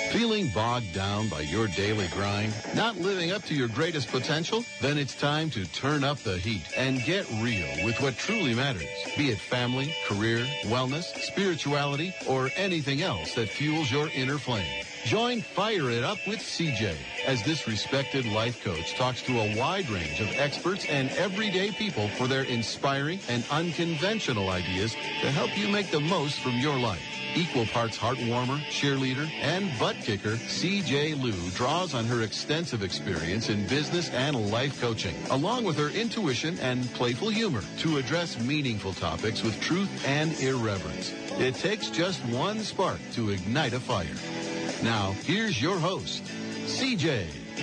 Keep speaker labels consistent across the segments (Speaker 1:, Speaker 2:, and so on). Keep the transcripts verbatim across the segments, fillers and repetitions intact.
Speaker 1: Feeling bogged down by your daily grind? Not living up to your greatest potential? Then it's time to turn up the heat and get real with what truly matters. Be it family, career, wellness, spirituality, or anything else that fuels your inner flame. Join Fire It Up with C J as this respected life coach talks to a wide range of experts and everyday people for their inspiring and unconventional ideas to help you make the most from your life. Equal parts heartwarmer, cheerleader, and butt kicker, C J Liu draws on her extensive experience in business and life coaching, along with her intuition and playful humor, to address meaningful topics with truth and irreverence. It takes just one spark to ignite a fire. Now, here's your host, C J.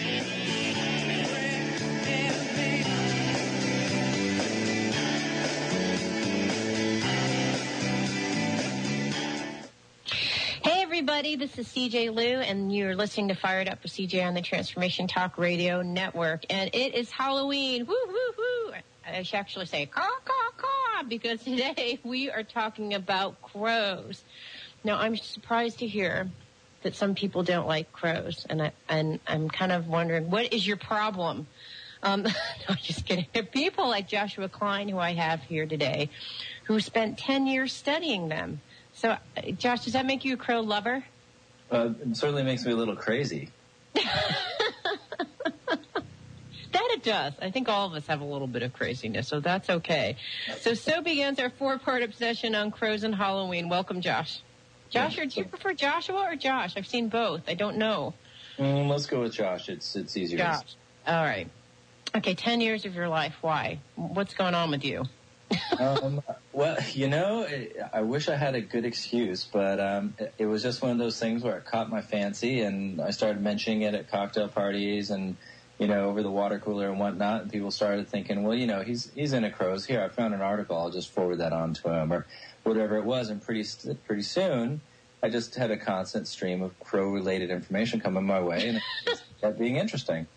Speaker 2: Everybody, this is C J Liu, and you're listening to Fire It Up with C J on the Transformation Talk Radio Network. And it is Halloween. Woo, woo, woo. I should actually say caw, caw, caw, because today we are talking about crows. Now, I'm surprised to hear that some people don't like crows, and, I, and I'm kind of wondering, what is your problem? Um, no, just kidding. There are people like Joshua Klein, who I have here today, who spent ten years studying them. So, uh, Josh, does that make you a crow lover?
Speaker 3: Uh, it certainly makes me a little crazy.
Speaker 2: That it does. I think all of us have a little bit of craziness, so that's okay. So, so begins our four-part obsession on crows and Halloween. Welcome, Josh. Josh, or do you prefer Joshua or Josh? I've seen both. I don't know.
Speaker 3: Mm, let's go with Josh. It's it's easier.
Speaker 2: Josh. All right. Okay, ten years of your life. Why? What's going on with you?
Speaker 3: um, well, you know, I wish I had a good excuse, but um, it, it was just one of those things where it caught my fancy, and I started mentioning it at cocktail parties and, you know, over the water cooler and whatnot, and people started thinking, well, you know, he's he's into crows. Here, I found an article. I'll just forward that on to him, or whatever it was, and pretty pretty soon, I just had a constant stream of crow-related information coming my way, and it just kept being interesting.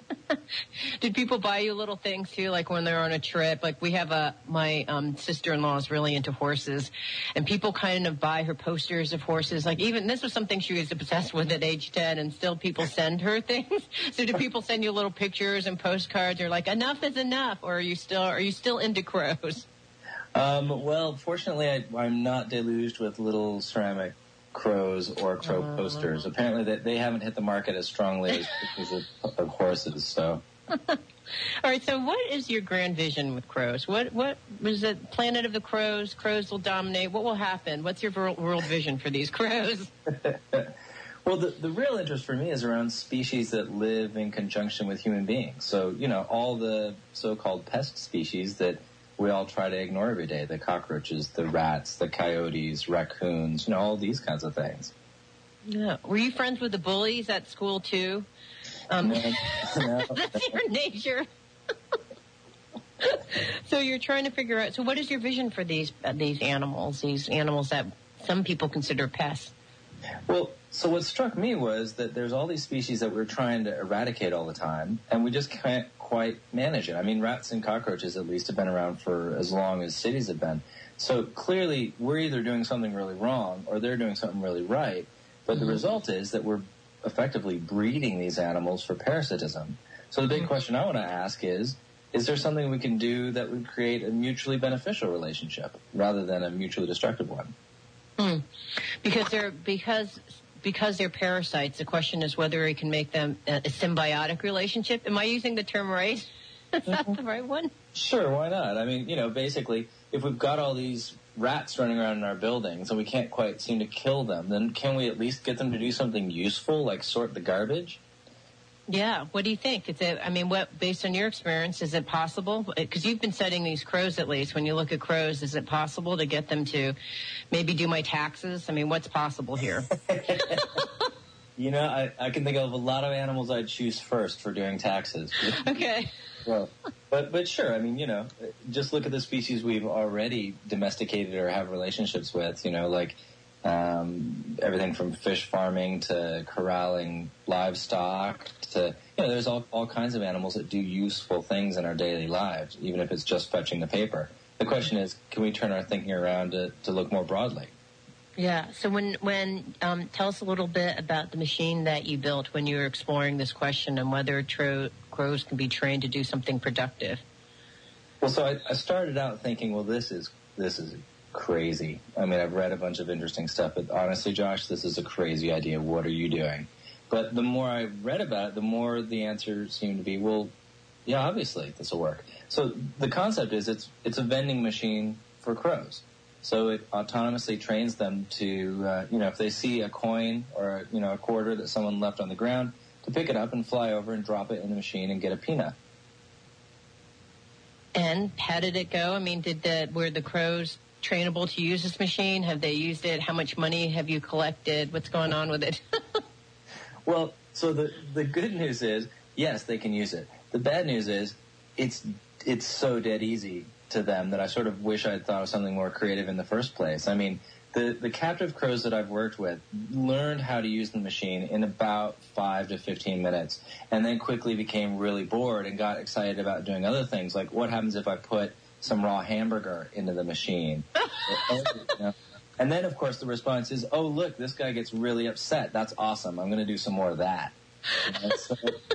Speaker 2: Did people buy you little things too, like when they're on a trip? Like we have a my um, sister-in-law is really into horses, and people kind of buy her posters of horses. Like even this was something she was obsessed with at age ten, and still people send her things. So do people send you little pictures and postcards? Or like enough is enough, or are you still are you still into crows?
Speaker 3: Um, well, fortunately, I, I'm not deluged with little ceramic crows or crow uh, posters. Apparently, they, they haven't hit the market as strongly as pictures of, of horses. So,
Speaker 2: all right. So, what is your grand vision with crows? What what was it? Planet of the Crows? Crows will dominate. What will happen? What's your world vision for these crows?
Speaker 3: Well, the the real interest for me is around species that live in conjunction with human beings. So, you know, all the so-called pest species that we all try to ignore every day, the cockroaches, the rats, the coyotes, raccoons, you know, all these kinds of things.
Speaker 2: Yeah. Were you friends with the bullies at school, too? Um,
Speaker 3: no, no,
Speaker 2: that's your nature. So you're trying to figure out, so what is your vision for these uh, these animals, these animals that some people consider pests?
Speaker 3: Well, so what struck me was that there's all these species that we're trying to eradicate all the time, and we just can't quite manage it. I mean, rats and cockroaches at least have been around for as long as cities have been. So clearly we're either doing something really wrong or they're doing something really right. But mm-hmm. the result is that we're effectively breeding these animals for parasitism. So the big mm-hmm. question I want to ask is, is there something we can do that would create a mutually beneficial relationship rather than a mutually destructive one?
Speaker 2: Mm. Because they're because because they're parasites. The question is whether we can make them a, a symbiotic relationship. Am I using the term right? Is that the right one?
Speaker 3: Sure, why not? I mean, you know, basically, if we've got all these rats running around in our buildings and we can't quite seem to kill them, then can we at least get them to do something useful, like sort the garbage?
Speaker 2: Yeah. What do you think? Is it, I mean, what, based on your experience, is it possible? Because you've been studying these crows at least. When you look at crows, is it possible to get them to maybe do my taxes? I mean, what's possible here?
Speaker 3: You know, I, I can think of a lot of animals I'd choose first for doing taxes.
Speaker 2: Okay.
Speaker 3: Well, but, but sure, I mean, you know, just look at the species we've already domesticated or have relationships with, you know, like um, everything from fish farming to corralling livestock to, you know, there's all, all kinds of animals that do useful things in our daily lives, even if it's just fetching the paper. The question is, can we turn our thinking around to, to look more broadly?
Speaker 2: Yeah. So when, when um, tell us a little bit about the machine that you built when you were exploring this question and whether tro- crows can be trained to do something productive.
Speaker 3: Well, so I, I started out thinking, well, this is this is crazy. I mean, I've read a bunch of interesting stuff, but honestly, Josh, this is a crazy idea. What are you doing? But the more I read about it, the more the answer seemed to be, well, yeah, obviously this will work. So the concept is it's it's a vending machine for crows. So it autonomously trains them to, uh, you know, if they see a coin or, you know, a quarter that someone left on the ground, to pick it up and fly over and drop it in the machine and get a peanut.
Speaker 2: And how did it go? I mean, did the were the crows trainable to use this machine? Have they used it? How much money have you collected? What's going on with it?
Speaker 3: Well, so the the good news is, yes, they can use it. The bad news is, it's it's so dead easy to them that I sort of wish I'd thought of something more creative in the first place. I mean, the the captive crows that I've worked with learned how to use the machine in about five to fifteen minutes, and then quickly became really bored and got excited about doing other things, like what happens if I put some raw hamburger into the machine? You know? And then, of course, the response is, oh, look, this guy gets really upset. That's awesome. I'm going to do some more of that. You know, so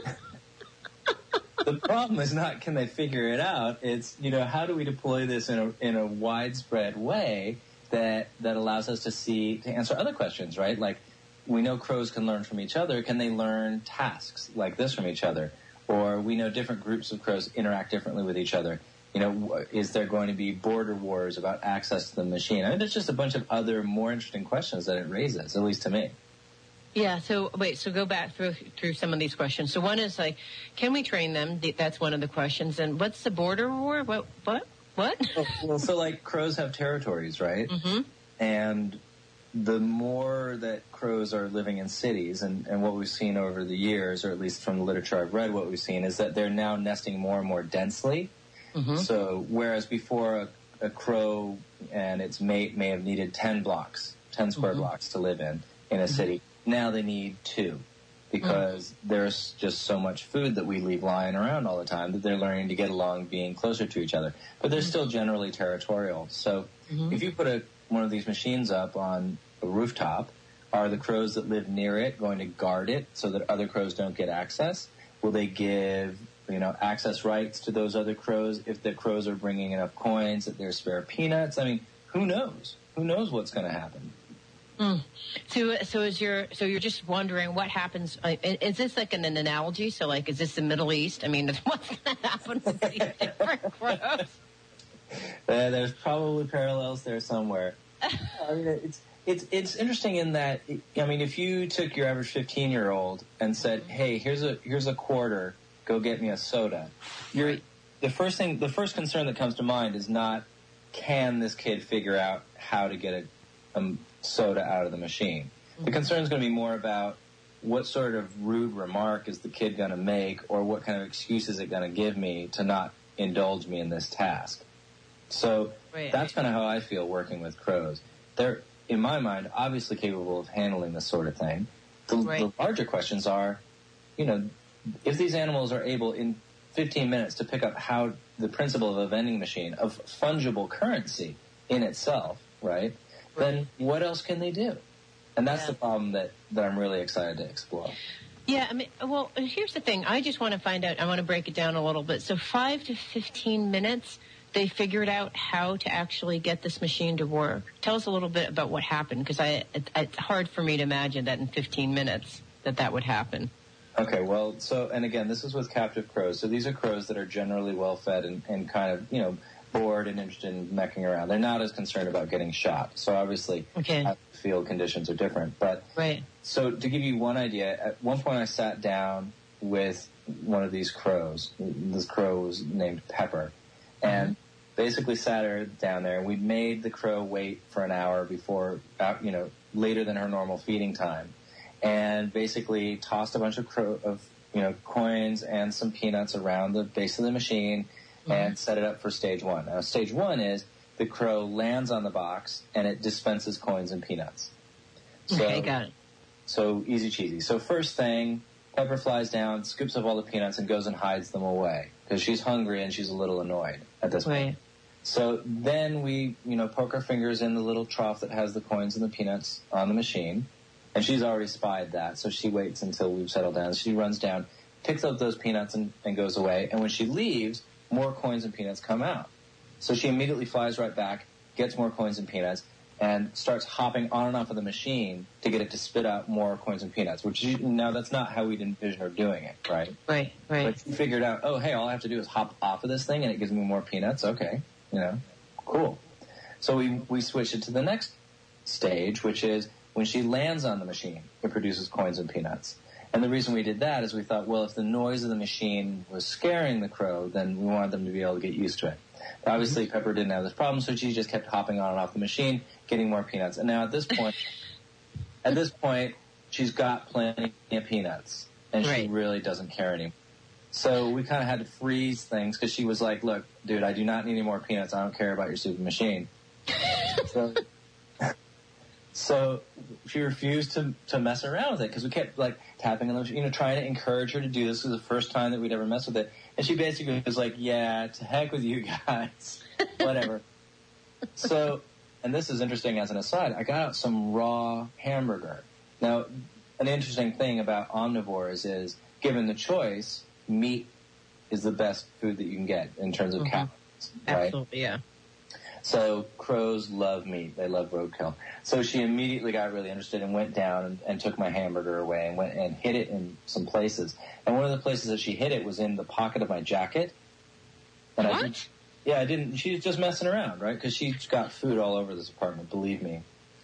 Speaker 3: the problem is not can they figure it out. It's, you know, how do we deploy this in a in a widespread way that that allows us to see, to answer other questions, right? Like, we know crows can learn from each other. Can they learn tasks like this from each other? Or we know different groups of crows interact differently with each other. You know, is there going to be border wars about access to the machine? I mean, there's just a bunch of other more interesting questions that it raises, at least to me.
Speaker 2: Yeah, so wait, so go back through through some of these questions. So one is like, can we train them? That's one of the questions. And what's the border war? What? What? What?
Speaker 3: Well, so like crows have territories, right?
Speaker 2: Mm-hmm.
Speaker 3: And the more that crows are living in cities, and, and what we've seen over the years, or at least from the literature I've read, what we've seen is that they're now nesting more and more densely. Mm-hmm. So whereas before a, a crow and its mate may have needed ten blocks, ten square mm-hmm. blocks to live in, in a mm-hmm. city, now they need two because mm-hmm. there's just so much food that we leave lying around all the time that they're learning to get along being closer to each other. But they're mm-hmm. still generally territorial. So mm-hmm. if you put a, one of these machines up on a rooftop, are the crows that live near it going to guard it so that other crows don't get access? Will they give, you know, access rights to those other crows if the crows are bringing enough coins that there's spare peanuts? I mean, who knows? Who knows what's going to happen?
Speaker 2: Mm. So, so is your so you're just wondering what happens? Uh, is this like an, an analogy? So, like, is this the Middle East? I mean, what's going to happen with these different crows?
Speaker 3: Uh, there's probably parallels there somewhere. I mean, it's it's it's interesting in that, I mean, if you took your average fifteen-year-old and said, "Hey, here's a here's a quarter, go get me a soda," you're
Speaker 2: right.
Speaker 3: the first thing, the first concern that comes to mind is not, can this kid figure out how to get a, a soda out of the machine? Mm-hmm. The concern is going to be more about what sort of rude remark is the kid going to make, or what kind of excuse is it going to give me to not indulge me in this task. So
Speaker 2: right.
Speaker 3: that's kind of how I feel working with crows. They're, in my mind, obviously capable of handling this sort of thing. The, right. the larger questions are, you know, if these animals are able in fifteen minutes to pick up how the principle of a vending machine, of fungible currency in itself, right, right. then what else can they do? And that's yeah. the problem that, that I'm really excited to explore.
Speaker 2: Yeah, I mean, well, here's the thing. I just want to find out, I want to break it down a little bit. So five to fifteen minutes, they figured out how to actually get this machine to work. Tell us a little bit about what happened, because I, it, it's hard for me to imagine that in fifteen minutes that that would happen.
Speaker 3: Okay, well, so, and again, this is with captive crows. So these are crows that are generally well-fed and, and kind of, you know, bored and interested in mecking around. They're not as concerned about getting shot. So obviously,
Speaker 2: okay.
Speaker 3: field conditions are different. But
Speaker 2: right.
Speaker 3: So to give you one idea, at one point I sat down with one of these crows. This crow was named Pepper. And mm-hmm. basically sat her down there. We made the crow wait for an hour before, you know, later than her normal feeding time. And basically tossed a bunch of crow, of, you know, coins and some peanuts around the base of the machine mm-hmm. and set it up for stage one. Now, stage one is the crow lands on the box and it dispenses coins and peanuts. So,
Speaker 2: okay, got it.
Speaker 3: So easy cheesy. So first thing, Pepper flies down, scoops up all the peanuts and goes and hides them away because she's hungry and she's a little annoyed at this
Speaker 2: right.
Speaker 3: point. So then we, you know, poke our fingers in the little trough that has the coins and the peanuts on the machine. And she's already spied that, so she waits until we've settled down. She runs down, picks up those peanuts and, and goes away. And when she leaves, more coins and peanuts come out. So she immediately flies right back, gets more coins and peanuts, and starts hopping on and off of the machine to get it to spit out more coins and peanuts, which she, now that's not how we'd envision her doing it, right?
Speaker 2: Right, right.
Speaker 3: But she figured out, oh, hey, all I have to do is hop off of this thing and it gives me more peanuts. Okay. You know, cool. So we we switch it to the next stage, which is when she lands on the machine, it produces coins and peanuts. And the reason we did that is we thought, well, if the noise of the machine was scaring the crow, then we wanted them to be able to get used to it. But obviously, mm-hmm. Pepper didn't have this problem, so she just kept hopping on and off the machine, getting more peanuts. And now at this point, at this point, she's got plenty of peanuts, and right. she really doesn't care anymore. So we kind of had to freeze things because she was like, look, dude, I do not need any more peanuts. I don't care about your stupid machine. so, so she refused to, to mess around with it because we kept like tapping on the, you know, trying to encourage her to do this. This was the first time that we'd ever messed with it. And she basically was like, yeah, to heck with you guys, whatever. So, and this is interesting as an aside, I got out some raw hamburger. Now, an interesting thing about omnivores is given the choice, meat is the best food that you can get in terms of mm-hmm. calories, right?
Speaker 2: Absolutely, yeah.
Speaker 3: So crows love meat. They love roadkill. So she immediately got really interested and went down and, and took my hamburger away and went and hid it in some places. And one of the places that she hid it was in the pocket of my jacket. And
Speaker 2: what?
Speaker 3: I did, yeah, I didn't. She was just messing around, right? Because she's got food all over this apartment. Believe me,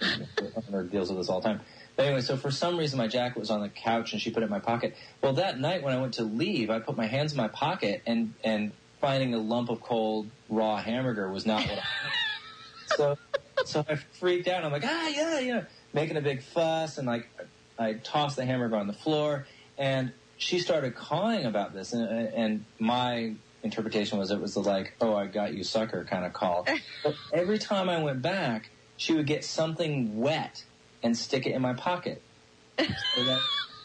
Speaker 3: her deals with this all the time. But anyway, so for some reason my jacket was on the couch and she put it in my pocket. Well, that night when I went to leave, I put my hands in my pocket and, and finding a lump of cold raw hamburger was not what I wanted. So, so I freaked out. I'm like, ah, yeah, yeah, making a big fuss. And like, I tossed the hamburger on the floor and she started cawing about this. And, and my interpretation was it was the like, oh, I got you sucker kind of call. But every time I went back, she would get something wet and stick it in my pocket. So that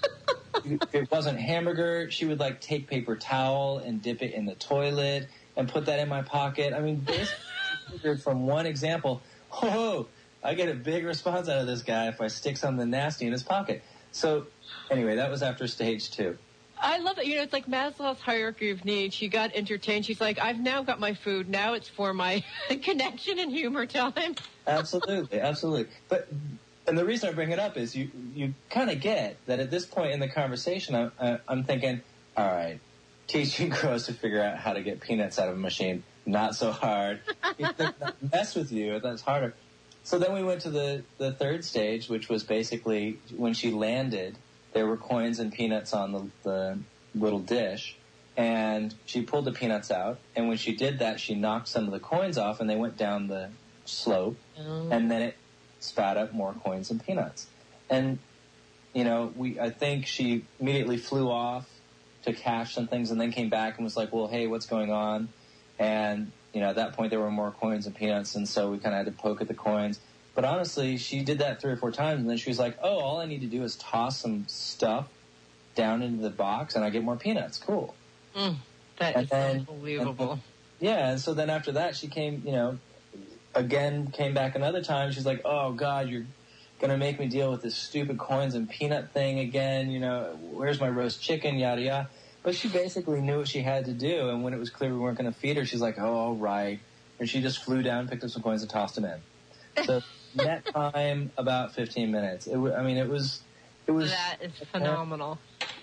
Speaker 3: if it wasn't hamburger, she would like take paper towel and dip it in the toilet and put that in my pocket. I mean, basically from one example, oh, I get a big response out of this guy if I stick something nasty in his pocket. So anyway, that was after stage two.
Speaker 2: I love it. You know, it's like Maslow's hierarchy of needs. She got entertained. She's like, I've now got my food. Now it's for my connection and humor time.
Speaker 3: Absolutely, absolutely. But and the reason I bring it up is you you kind of get that at this point in the conversation, I, I, I'm thinking, all right, teaching crows to figure out how to get peanuts out of a machine, not so hard. Mess with you, that's harder. So then we went to the, the third stage, which was basically when she landed, there were coins and peanuts on the, the little dish, and she pulled the peanuts out, and when she did that, she knocked some of the coins off, and they went down the slope, oh. and then it spat up more coins and peanuts. And, you know, we I think she immediately flew off to cache some things and then came back and was like, well, hey, what's going on? And, you know, at that point there were more coins and peanuts, and so we kind of had to poke at the coins. But honestly, she did that three or four times, and then she was like, oh, all I need to do is toss some stuff down into the box, and I get more peanuts. Cool.
Speaker 2: Mm, that
Speaker 3: and
Speaker 2: is
Speaker 3: then,
Speaker 2: unbelievable.
Speaker 3: And, yeah, and so then after that, she came, you know, again, came back another time. She's like, oh, God, you're going to make me deal with this stupid coins and peanut thing again. You know, where's my roast chicken, yada, yada. But she basically knew what she had to do, and when it was clear we weren't going to feed her, she's like, oh, all right. And she just flew down, picked up some coins, and tossed them in. So net time, about fifteen minutes. It w- I mean, it was... it was.
Speaker 2: That is phenomenal.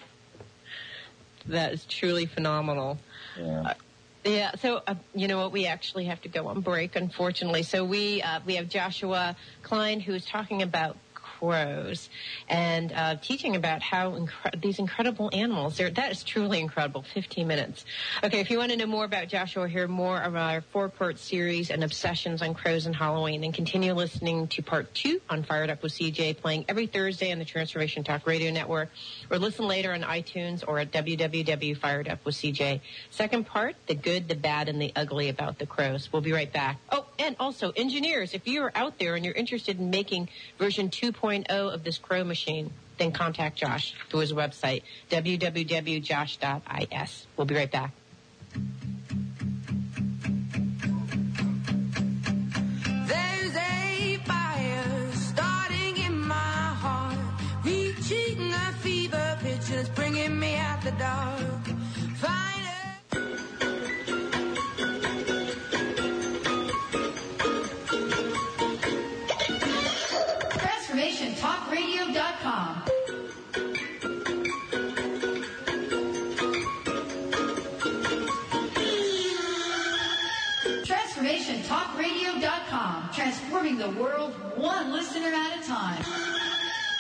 Speaker 2: That is truly phenomenal.
Speaker 3: Yeah.
Speaker 2: Uh, Yeah, so, uh, you know what, we actually have to go on break, unfortunately. So we uh, we have Joshua Klein, who is talking about crows and uh, teaching about how incre- these incredible animals, that is truly incredible, fifteen minutes. Okay, if you want to know more about Joshua, hear more of our four-part series and obsessions on crows and Halloween, and continue listening to part two on Fired Up with C J, playing every Thursday on the Transformation Talk Radio Network, or listen later on iTunes or at w w w dot fired up with c j. Second part, the good, the bad, and the ugly about the crows. We'll be right back. Oh, and also, engineers, if you are out there and you're interested in making version two point oh of this crow machine, then contact Josh through his website, w w w dot josh dot i s. We'll be right back.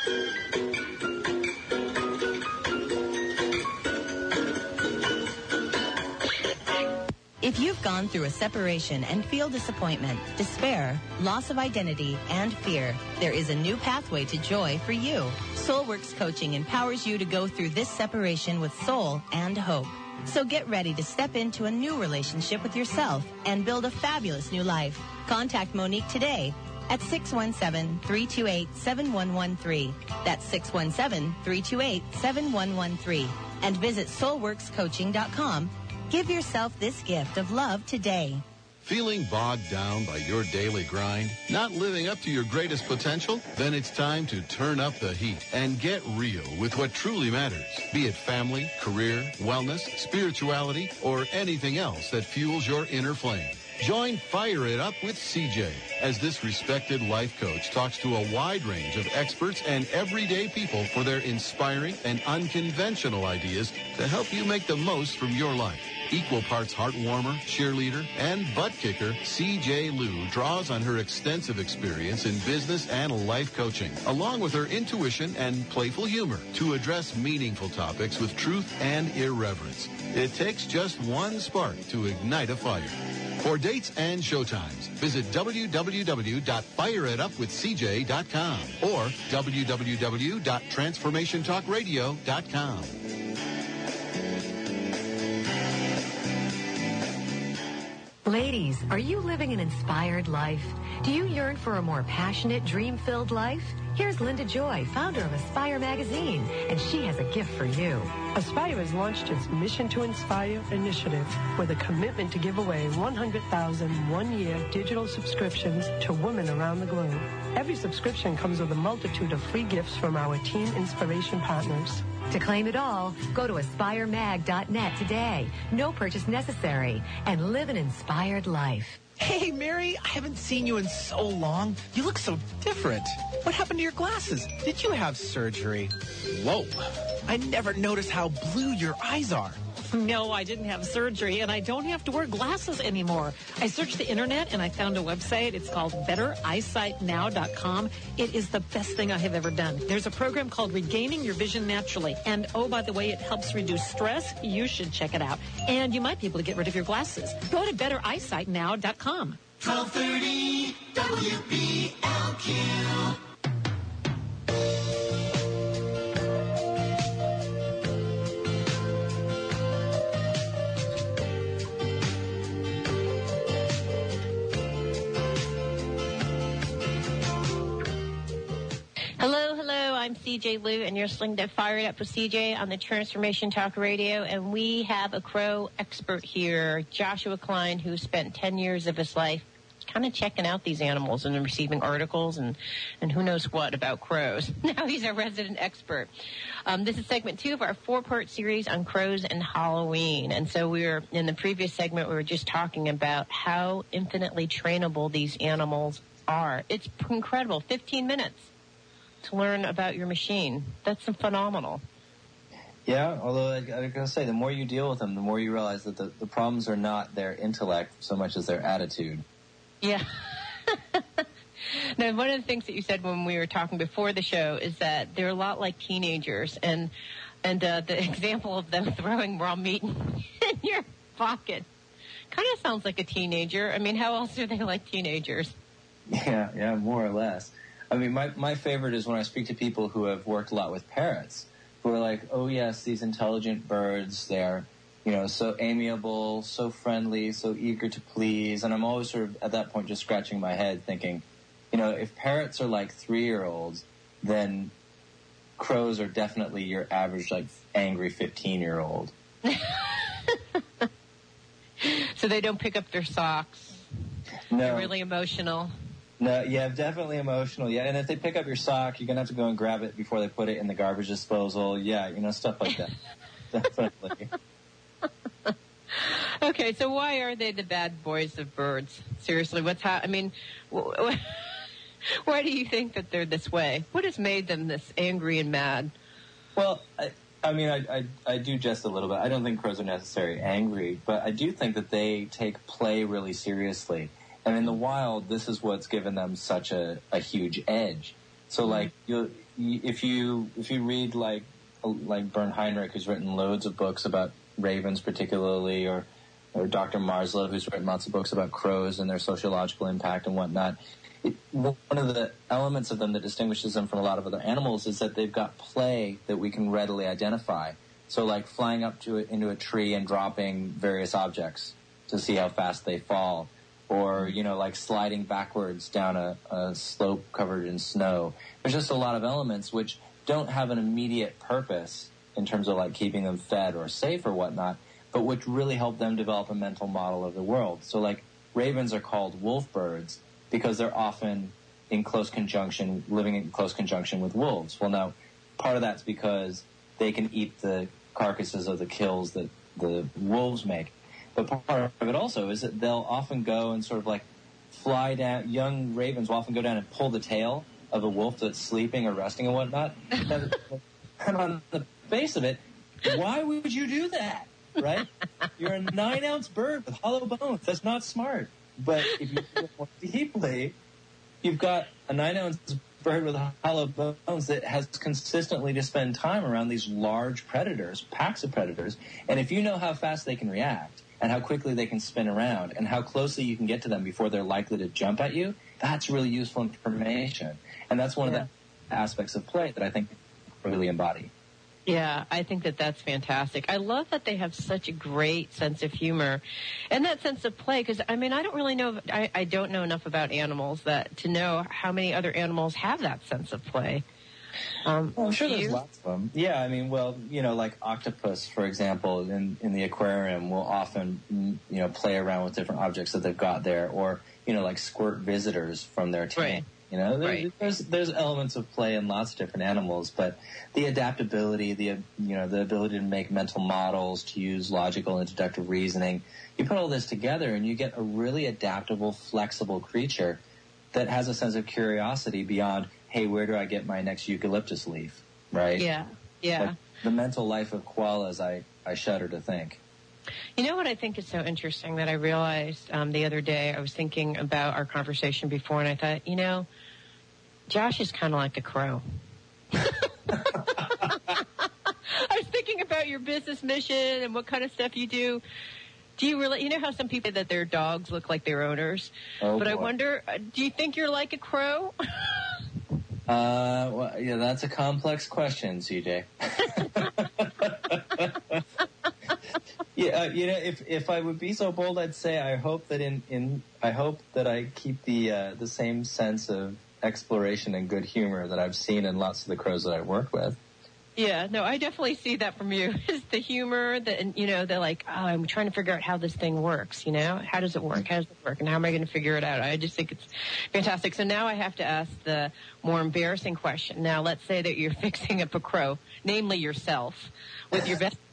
Speaker 4: If you've gone through a separation and feel disappointment, despair, loss of identity, and fear, there is a new pathway to joy for you. Soulworks Coaching empowers you to go through this separation with soul and hope. So get ready to step into a new relationship with yourself and build a fabulous new life. Contact Monique today at six one seven, three two eight, seven one one three. That's six one seven, three two eight, seven one one three. And visit soul works coaching dot com. Give yourself this gift of love today.
Speaker 1: Feeling bogged down by your daily grind? Not living up to your greatest potential? Then it's time to turn up the heat and get real with what truly matters. Be it family, career, wellness, spirituality, or anything else that fuels your inner flame. Join Fire It Up with C J as this respected life coach talks to a wide range of experts and everyday people for their inspiring and unconventional ideas to help you make the most from your life. Equal parts heartwarmer, cheerleader, and butt kicker, C J Liu draws on her extensive experience in business and life coaching, along with her intuition and playful humor, to address meaningful topics with truth and irreverence. It takes just one spark to ignite a fire. For dates and showtimes, visit w w w dot fire it up with c j dot com or w w w dot transformation talk radio dot com.
Speaker 5: Ladies, are you living an inspired life? Do you yearn for a more passionate, dream-filled life? Here's Linda Joy, founder of Aspire Magazine, and she has a gift for you.
Speaker 6: Aspire has launched its Mission to Inspire initiative with a commitment to give away one hundred thousand one-year digital subscriptions to women around the globe. Every subscription comes with a multitude of free gifts from our Teen Inspiration partners.
Speaker 5: To claim it all, go to aspire mag dot net today. No purchase necessary. And live an inspired life.
Speaker 7: Hey, Mary, I haven't seen you in so long. You look so different. What happened to your glasses? Did you have surgery? Whoa. I never noticed how blue your eyes are.
Speaker 8: No, I didn't have surgery, and I don't have to wear glasses anymore. I searched the internet, and I found a website. It's called better eyesight now dot com. It is the best thing I have ever done. There's a program called Regaining Your Vision Naturally. And, oh, by the way, it helps reduce stress. You should check it out. And you might be able to get rid of your glasses. Go to better eyesight now dot com.
Speaker 9: twelve thirty W B L Q.
Speaker 2: Hello, hello, I'm C J Liu, and you're listening to Fire It Up with C J on the Transformation Talk Radio, and we have a crow expert here, Joshua Klein, who spent ten years of his life kind of checking out these animals and receiving articles and, and who knows what about crows. Now he's our resident expert. Um, this is segment two of our four-part series on crows and Halloween, and so we were, in the previous segment, we were just talking about how infinitely trainable these animals are. It's incredible, fifteen minutes. To learn about your machine. That's phenomenal.
Speaker 3: Yeah, although I, I gotta say, the more you deal with them, the more you realize that the, the problems are not their intellect so much as their attitude.
Speaker 2: Yeah. Now, one of the things that you said when we were talking before the show is that they're a lot like teenagers, and and uh, the example of them throwing raw meat in your pocket kind of sounds like a teenager. I mean, how else are they like teenagers?
Speaker 3: Yeah, yeah, more or less. I mean, my, my favorite is when I speak to people who have worked a lot with parrots, who are like, oh, yes, these intelligent birds, they're, you know, so amiable, so friendly, so eager to please. And I'm always sort of, at that point, just scratching my head thinking, you know, if parrots are like three-year-olds, then crows are definitely your average, like, angry fifteen-year-old.
Speaker 2: So they don't pick up their socks.
Speaker 3: No.
Speaker 2: They're really emotional.
Speaker 3: No, yeah, definitely emotional. Yeah, and if they pick up your sock, you're going to have to go and grab it before they put it in the garbage disposal. Yeah, you know, stuff like that. Definitely.
Speaker 2: Okay, so why are they the bad boys of birds? Seriously, what's ha- I mean, wh- wh- why do you think that they're this way? What has made them this angry and mad?
Speaker 3: Well, I, I mean, I, I, I do jest a little bit. I don't think crows are necessarily angry, but I do think that they take play really seriously. And in the wild, this is what's given them such a, a huge edge. So like you, if you if you read like like Bern Heinrich, who's written loads of books about ravens particularly, or or Doctor Marslow, who's written lots of books about crows and their sociological impact and whatnot. It, one of the elements of them that distinguishes them from a lot of other animals is that they've got play that we can readily identify. So like flying up to it, into a tree and dropping various objects to see how fast they fall. Or, you know, like sliding backwards down a, a slope covered in snow. There's just a lot of elements which don't have an immediate purpose in terms of like keeping them fed or safe or whatnot, but which really help them develop a mental model of the world. So like ravens are called wolf birds because they're often in close conjunction, living in close conjunction with wolves. Well, now, part of that's because they can eat the carcasses of the kills that the wolves make. But part of it also is that they'll often go and sort of like fly down, young ravens will often go down and pull the tail of a wolf that's sleeping or resting and whatnot. And on the face of it, why would you do that, right? You're a nine-ounce bird with hollow bones. That's not smart. But if you look more deeply, you've got a nine-ounce bird with hollow bones that has consistently to spend time around these large predators, packs of predators. And if you know how fast they can react and how quickly they can spin around and how closely you can get to them before they're likely to jump at you, that's really useful information. And that's one yeah. of the aspects of play that I think really embody.
Speaker 2: Yeah, I think that that's fantastic. I love that they have such a great sense of humor and that sense of play because, I mean, I don't really know, I, I don't know enough about animals that to know how many other animals have that sense of play. Um,
Speaker 3: well, I'm sure there's
Speaker 2: you?
Speaker 3: lots of them. Yeah, I mean, well, you know, like octopus, for example, in, in the aquarium will often, you know, play around with different objects that they've got there or, you know, like squirt visitors from their tank.
Speaker 2: Right.
Speaker 3: You know, there,
Speaker 2: right.
Speaker 3: there's there's elements of play in lots of different animals, but the adaptability, the you know, the ability to make mental models, to use logical and deductive reasoning, you put all this together and you get a really adaptable, flexible creature that has a sense of curiosity beyond, hey, where do I get my next eucalyptus leaf, right?
Speaker 2: Yeah, yeah.
Speaker 3: Like the mental life of koalas, I, I shudder to think.
Speaker 2: You know what I think is so interesting that I realized um, the other day? I was thinking about our conversation before, and I thought, you know, Josh is kind of like a crow. I was thinking about your business mission and what kind of stuff you do. Do you really, you know how some people say that their dogs look like their owners?
Speaker 3: Oh,
Speaker 2: but
Speaker 3: boy.
Speaker 2: I wonder, uh, do you think you're like a crow?
Speaker 3: uh, well, yeah, that's a complex question, C J. Yeah, uh, you know, if if I would be so bold, I'd say I hope that in, in I hope that I keep the uh, the same sense of exploration and good humor that I've seen in lots of the crows that I work with.
Speaker 2: Yeah, no, I definitely see that from you. It's the humor, the, and, you know, they're like, oh, I'm trying to figure out how this thing works, you know? How does it work? How does it work? And how am I going to figure it out? I just think it's fantastic. So now I have to ask the more embarrassing question. Now, let's say that you're fixing up a crow, namely yourself, with your best,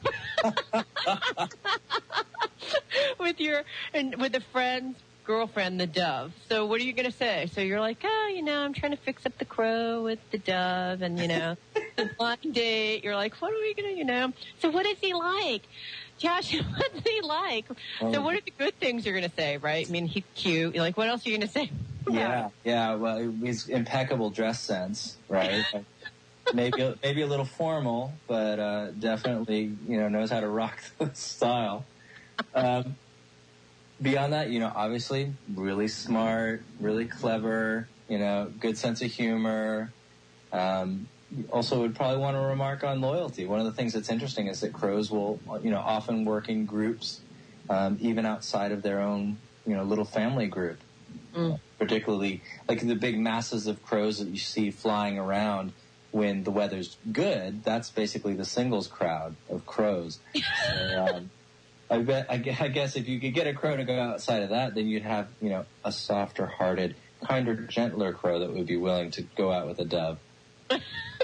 Speaker 2: with your, and with a friend's girlfriend, the dove. So what are you going to say? So you're like, oh, you know, I'm trying to fix up the crow with the dove and, you know, the blind date. You're like, what are we going to, you know? So what is he like? Josh, what's he like? Oh. So what are the good things you're going to say, right? I mean, he's cute. You're like, what else are you going to say?
Speaker 3: Yeah, yeah. Well, he's impeccable dress sense, right? maybe, maybe a little formal, but uh, definitely, you know, knows how to rock the style. Um, Beyond that, you know, obviously really smart, really clever, you know, good sense of humor. Um, also would probably want to remark on loyalty. One of the things that's interesting is that crows will, you know, often work in groups, um, even outside of their own, you know, little family group. Mm. Particularly, like the big masses of crows that you see flying around when the weather's good, that's basically the singles crowd of crows. So, um, I bet. I guess if you could get a crow to go outside of that, then you'd have, you know, a softer-hearted, kinder, gentler crow that would be willing to go out with a dove.
Speaker 2: Okay.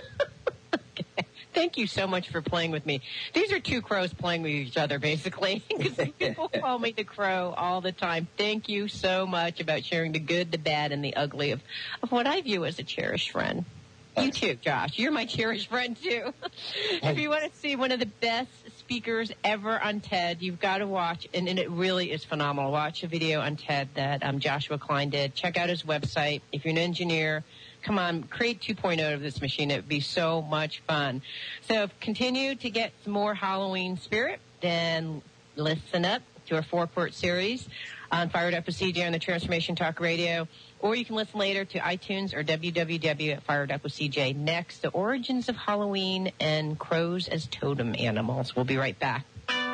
Speaker 2: Thank you so much for playing with me. These are two crows playing with each other, basically, because people call me the crow all the time. Thank you so much about sharing the good, the bad, and the ugly of, of what I view as a cherished friend. You too, Josh. You're my cherished friend, too. If you want to see one of the best speakers ever on TED. You've got to watch, and, and it really is phenomenal. Watch a video on TED that um, Joshua Klein did. Check out his website. If you're an engineer, come on, create two point oh of this machine. It would be so much fun. So continue to get some more Halloween spirit, then listen up to our four-part series on Fired Up with C J on the Transformation Talk Radio. Or you can listen later to iTunes or w w w dot fired up with c j. Next, the origins of Halloween and crows as totem animals. We'll be right back.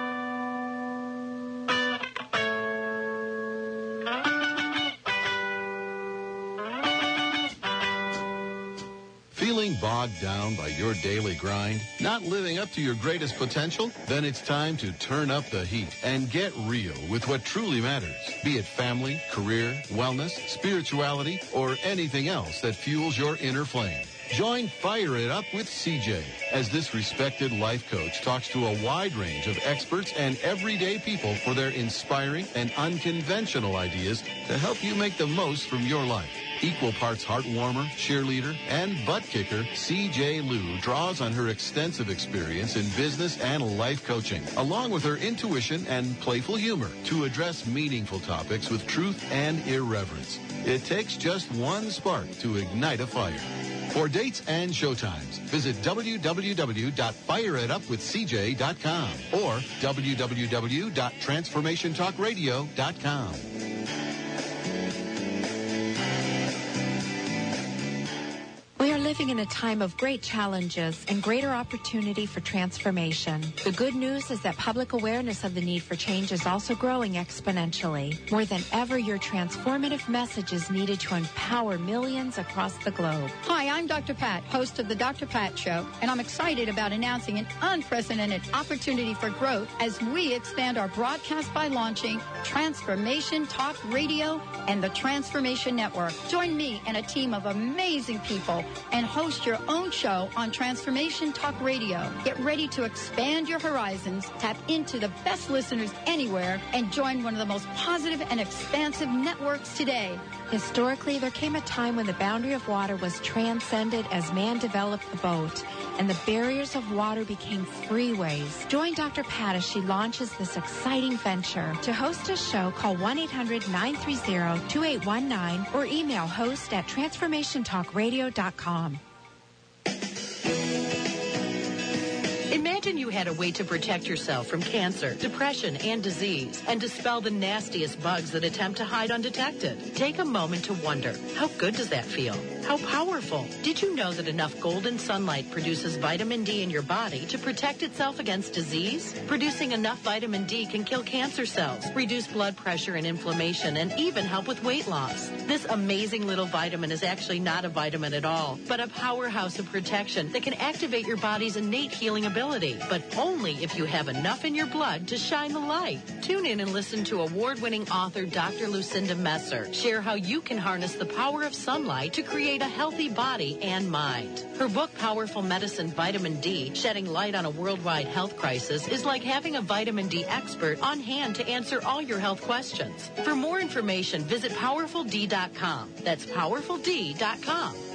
Speaker 1: Feeling bogged down by your daily grind? Not living up to your greatest potential? Then it's time to turn up the heat and get real with what truly matters. Be it family, career, wellness, spirituality, or anything else that fuels your inner flame. Join Fire It Up with C J as this respected life coach talks to a wide range of experts and everyday people for their inspiring and unconventional ideas to help you make the most from your life. Equal parts heartwarmer, cheerleader, and butt kicker, C J Liu draws on her extensive experience in business and life coaching, along with her intuition and playful humor to address meaningful topics with truth and irreverence. It takes just one spark to ignite a fire. For dates and showtimes, visit w w w dot fire it up with c j dot com or w w w dot transformation talk radio dot com.
Speaker 10: We are living in a time of great challenges and greater opportunity for transformation. The good news is that public awareness of the need for change is also growing exponentially. More than ever, your transformative message is needed to empower millions across the globe.
Speaker 11: Hi, I'm Doctor Pat, host of the Doctor Pat Show, and I'm excited about announcing an unprecedented opportunity for growth as we expand our broadcast by launching Transformation Talk Radio and the Transformation Network. Join me and a team of amazing people and host your own show on Transformation Talk Radio. Get ready to expand your horizons, tap into the best listeners anywhere, and join one of the most positive and expansive networks today.
Speaker 10: Historically, there came a time when the boundary of water was transcended as man developed the boat, and the barriers of water became freeways. Join Doctor Pat as she launches this exciting venture. To host a show, call one eight hundred nine three zero two eight one nine or email host at transformation talk radio dot com.
Speaker 12: Imagine you had a way to protect yourself from cancer, depression, and disease, and dispel the nastiest bugs that attempt to hide undetected. Take a moment to wonder, how good does that feel? How powerful? Did you know that enough golden sunlight produces vitamin D in your body to protect itself against disease? Producing enough vitamin D can kill cancer cells, reduce blood pressure and inflammation, and even help with weight loss. This amazing little vitamin is actually not a vitamin at all, but a powerhouse of protection that can activate your body's innate healing ability, but only if you have enough in your blood to shine the light. Tune in and listen to award-winning author Doctor Lucinda Messer share how you can harness the power of sunlight to create a healthy body and mind. Her book, Powerful Medicine Vitamin D, Shedding Light on a Worldwide Health Crisis, is like having a vitamin D expert on hand to answer all your health questions. For more information, visit powerful d dot com. That's powerful d dot com.